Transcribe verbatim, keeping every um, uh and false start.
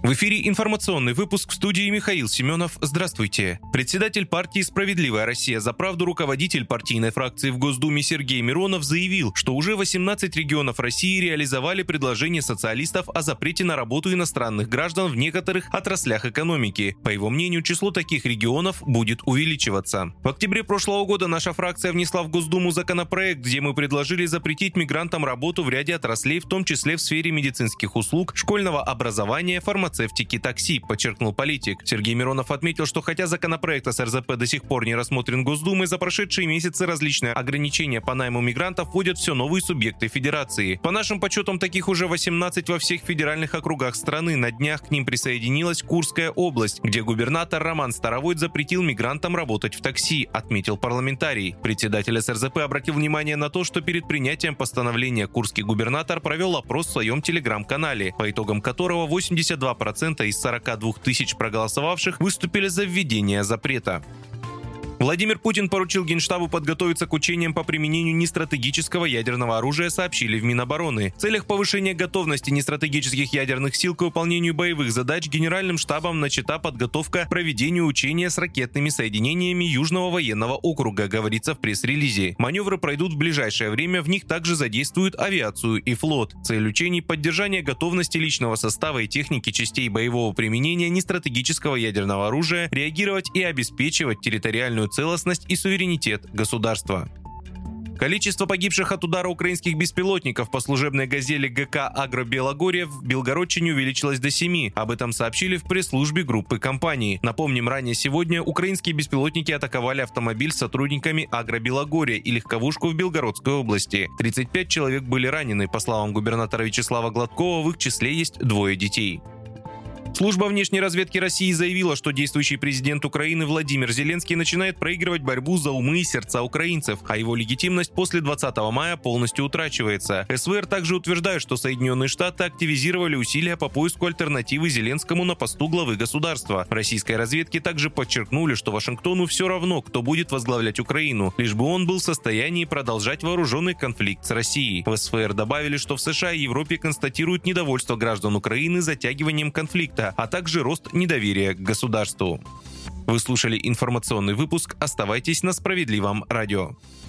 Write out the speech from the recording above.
В эфире информационный выпуск, в студии Михаил Семенов. Здравствуйте. Председатель партии «Справедливая Россия за правду», руководитель партийной фракции в Госдуме Сергей Миронов заявил, что уже восемнадцать регионов России реализовали предложение социалистов о запрете на работу иностранных граждан в некоторых отраслях экономики. По его мнению, число таких регионов будет увеличиваться. В октябре прошлого года наша фракция внесла в Госдуму законопроект, где мы предложили запретить мигрантам работу в ряде отраслей, в том числе в сфере медицинских услуг, школьного образования, фармацевтики, такси, подчеркнул политик. Сергей Миронов отметил, что хотя законопроект эс эр зэ пэ до сих пор не рассмотрен Госдумой, за прошедшие месяцы различные ограничения по найму мигрантов вводят все новые субъекты федерации. По нашим подсчетам, таких уже восемнадцать во всех федеральных округах страны. На днях к ним присоединилась Курская область, где губернатор Роман Старовойт запретил мигрантам работать в такси, отметил парламентарий. Председатель эс эр зэ пэ обратил внимание на то, что перед принятием постановления курский губернатор провел опрос в своем телеграм-канале, по итогам которого восемьдесят два процента из сорока двух тысяч проголосовавших выступили за введение запрета. Владимир Путин поручил Генштабу подготовиться к учениям по применению нестратегического ядерного оружия, сообщили в Минобороны. В целях повышения готовности нестратегических ядерных сил к выполнению боевых задач Генеральным штабом начата подготовка к проведению учения с ракетными соединениями Южного военного округа, говорится в пресс-релизе. Маневры пройдут в ближайшее время, в них также задействуют авиацию и флот. Цель учений – поддержание готовности личного состава и техники частей боевого применения нестратегического ядерного оружия, реагировать и обеспечивать территориальную целостность и суверенитет государства. Количество погибших от удара украинских беспилотников по служебной «Газели» гэ ка «Агро-Белогорье» в Белгородчине увеличилось до семи. Об этом сообщили в пресс-службе группы компании. Напомним, ранее сегодня украинские беспилотники атаковали автомобиль с сотрудниками «Агро-Белогорья» и легковушку в Белгородской области. тридцать пять человек были ранены. По словам губернатора Вячеслава Гладкова, в их числе есть двое детей. Служба внешней разведки России заявила, что действующий президент Украины Владимир Зеленский начинает проигрывать борьбу за умы и сердца украинцев, а его легитимность после двадцатого мая полностью утрачивается. эс вэ эр также утверждает, что Соединенные Штаты активизировали усилия по поиску альтернативы Зеленскому на посту главы государства. В российской разведке также подчеркнули, что Вашингтону все равно, кто будет возглавлять Украину, лишь бы он был в состоянии продолжать вооруженный конфликт с Россией. В эс вэ эр добавили, что в США и Европе констатируют недовольство граждан Украины затягиванием конфликта, а также рост недоверия к государству. Вы слушали информационный выпуск. Оставайтесь на Справедливом радио.